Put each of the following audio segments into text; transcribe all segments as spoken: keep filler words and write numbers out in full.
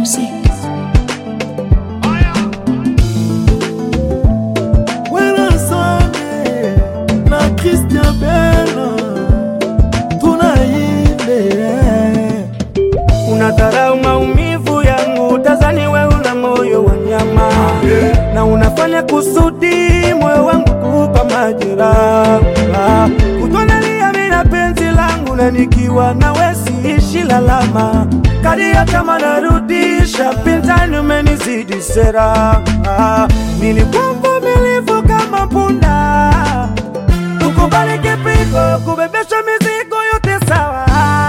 music. Wena Sane na Christian Bella tunainde. Unadharau maumivu yangu, tazani we una moyo wa nyama, yeah. Na unafanya kusudi moyo wangu kupa majeraha. Kutonalia mina penzi langu na nikiwa nawe siishi lalama. Kadia kama narudisha pinzani umenizidi sera. Nilikuwa mvumilivu kama punda, ukubali kipigo kubebesha mizigo yote sawa.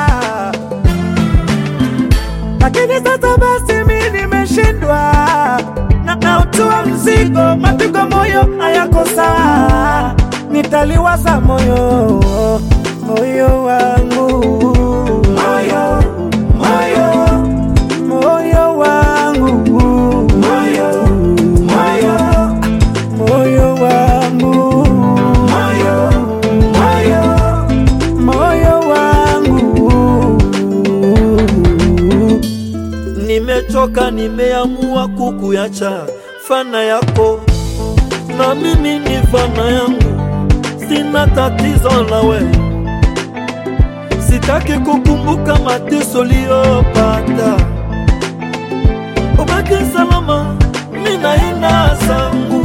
Lakini sasa basi mimi nimeshindwa na nautua mzigo, mapigo moyo hayako sawa. Nitaliwaza moyo, moyo wangu, moyo, moyo, moyo wangu, moyo, moyo, moyo wangu, moyo, moyo, moyo wangu. Nimechoka, nimeamua kukuacha fana yako, na mimi ni fana yangu. Sina tatizo nawe, sitaki kukumbuka mateso uliyopata. Ubaki salama, mina ina zangu.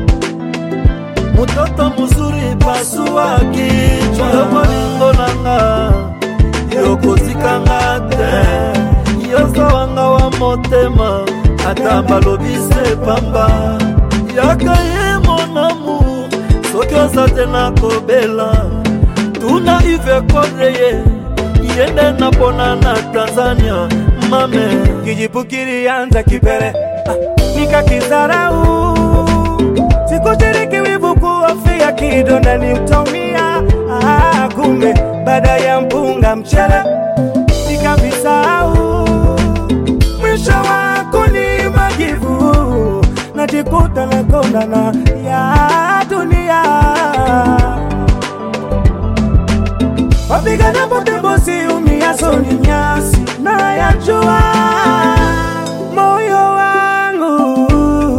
Mtoto mzuri pasua kichwa, yobolingo nanga yoko zikanga te, yoso wanga wa motema ata balobise pamba yakaye mon amour. Soki osate na kobela tuna ive kodeye yende na pona na Tanzania mame kijipukiri yanza kipere nika kizarau. Sikushiriki wivu kuofia kidonda ni mtomia. Ah, kumbe baada ya mpunga mchele nikabisau. Mwisho wako ni majivu, najikuta na kondana ya dunia. Wapigana pote bosi umia soni nyasi na yajua moyo wangu.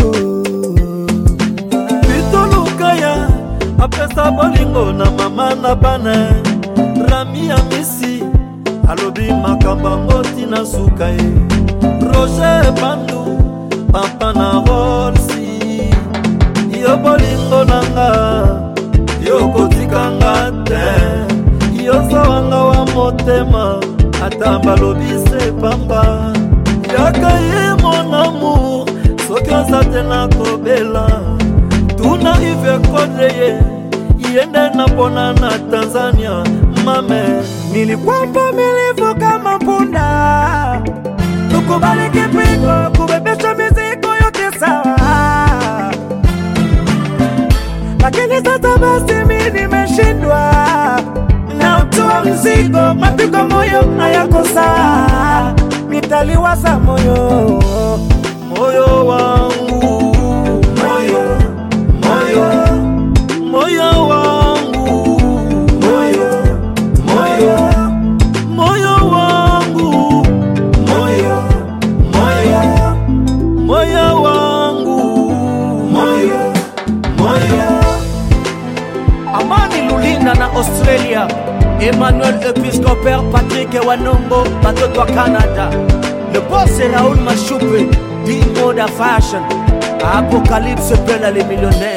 Vitulukaya apesa bolingo na mama na bane Rami ya misi alobi makamba ngoti na sukaye Roger Bandu papa na holsi. Yo bolingo nanga yoko zikanga te, yoso wanga wa motema ata balobise pamba yakaye mon amour. Soki osate na kobela tuna ive kodeye yende na pona na Tanzania mame. Nilikuwa mvumilivu kama punda, ukubali kipigo kubebesha mizigo yote sawa. Lakini sasa basi mimi nimeshindwa na utua mzigo, mapigo moyo hayako sawa. Nitaliwaza moyo, moyo wangu, moyo, moyo, moyo wangu, moyo, moyo, moyo wangu, moyo, moyo, moyo wangu, moyo, moyo. Amani Lulinda na Australia, Emmanuel Episcopal, Patrick Wanongo, Batoto Canada. Le boss c'est Raoul Machoupe, D-Mode Fashion. Apocalypse Bella les millionnaires.